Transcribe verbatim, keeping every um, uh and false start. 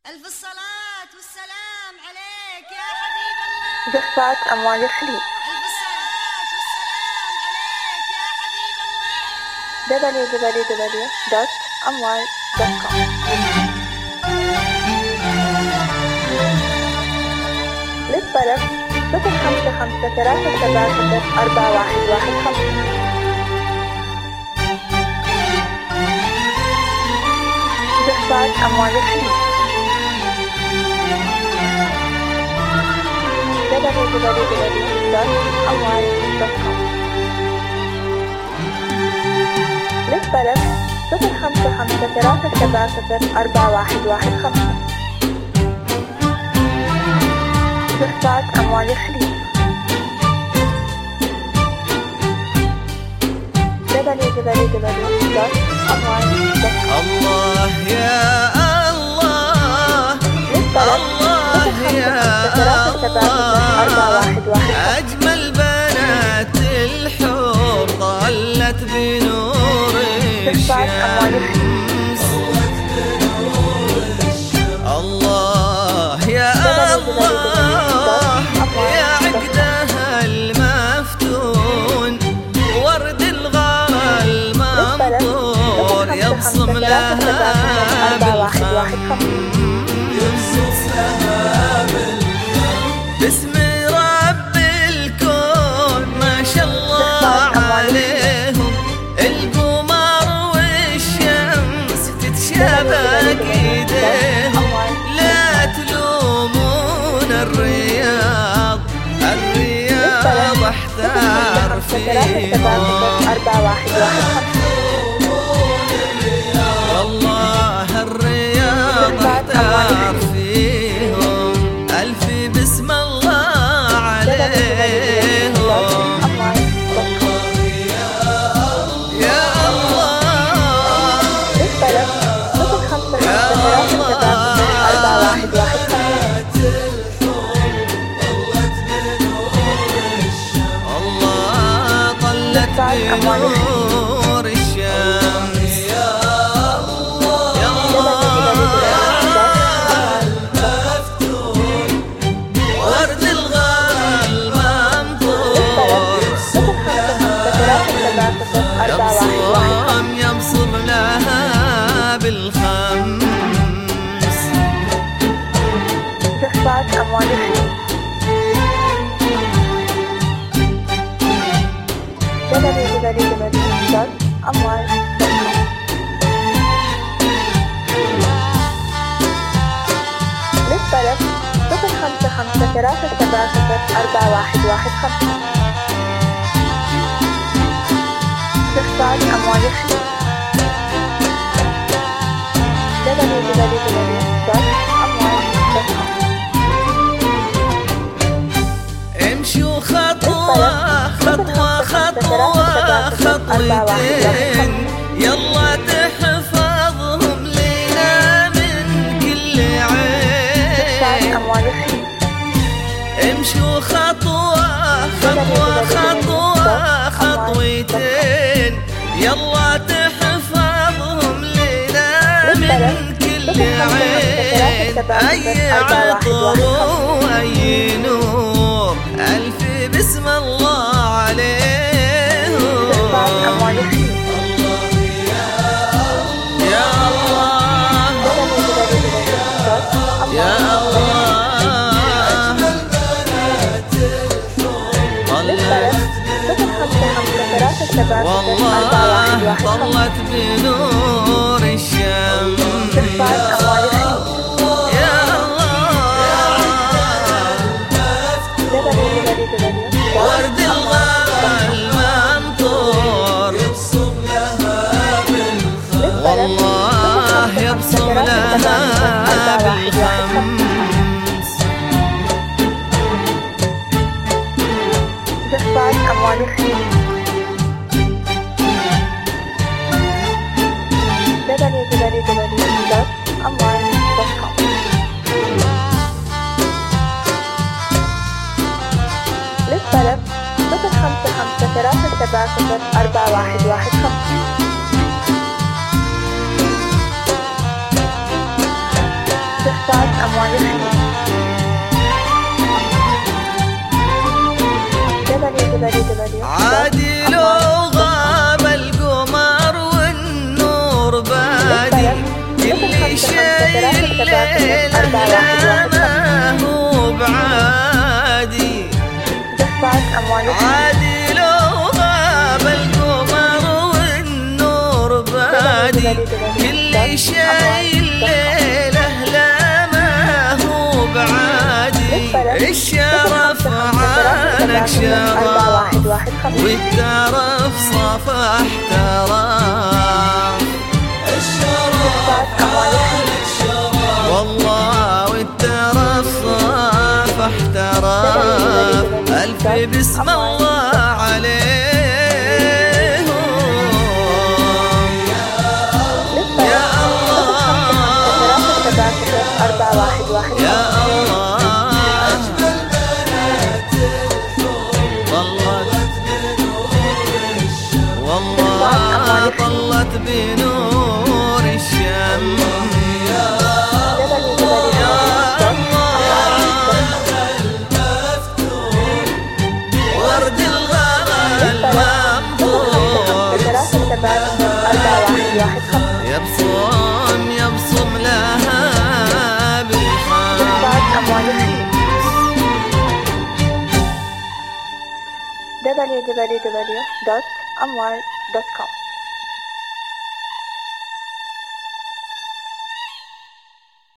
ألف الصلاة والسلام عليك يا حبيب الله. جفات أموال الخليج. ألف الصلاة والسلام عليك يا حبيب الله. دبليو دبليو دبليو دوت أموال دوت كوم. للطلب صفر خمسة خمسة ثلاثة سبعة صفر أربعة واحد واحد خمسة. جفات أموال الخليج. دبليو دبليو دبليو دوت أموال دوت كوم. للطلب صفر خمسة خمسة ثلاثة سبعة صفر أربعة واحد واحد خمسة. جفات أموال الخليج. دبليو دبليو دبليو دوت أموال دوت كوم. الله يا الله الله يا الله أجمل بنات الحور طلت بنور الشمس. الله يا الله يا عقدها المفتون ورد الغلا المنطور يبصم لها بالخمس. باسم رب الكون ما شاء الله عليهم القمر والشمس تتشابك ايديهم. لا تلومون الرياض الرياض احتار فيهم. والله الرياض احتار فيهم. ألف بسم الله عليهم. يا الله الله طلت بنور الشمس. يا ورد الغلا المنطور يبصم يبصم لها بالخمس. جفات أموال الخليج. دبليو دبليو دبليو دوت أموال دوت كوم. للطلب صفر خمسة خمسة ثلاثة سبعة صفر أربعة واحد واحد خمسة. جفات أموال الخليج. دبليو دبليو دبليو دوت أموال دوت كوم. امشوا خطوة خطوة خطوة خطوتين يلا تحفظهم لنا من كل عين. امشوا خطوة خطوة خطوة خطوتين يلا تحفظهم لنا من كل عين. أي عطر وأي نور ألف بسم الله عليهم. يا الله يا الله والله طلت بنور الشمس. يا الله ورد الغلا المنطور والله يبصم لها بالخمس. جفات أموال الخليج. دبليو دبليو دبليو دوت أموال دوت كوم. للطلب صفر خمسة خمسة ثلاثة سبعة صفر أربعة واحد واحد خمسة. جفات الليلة لا ما هو بعادي، عادي لو غاب القمر والنور بادي، كل شيء الليلة لا ما هو بعادي، الشرف عنك شرف والترف صفح ترف، الشرف عنك شرف والله والترف صفح ترف، ألف بسم الله عليهم يا الله يا الله. أجمل بنات والله طلت بنور الشمس، ورد الغلا المنبوس يبصم يبصم لها بالخمس. دبليو دبليو دبليو دوت أموال دوت كوم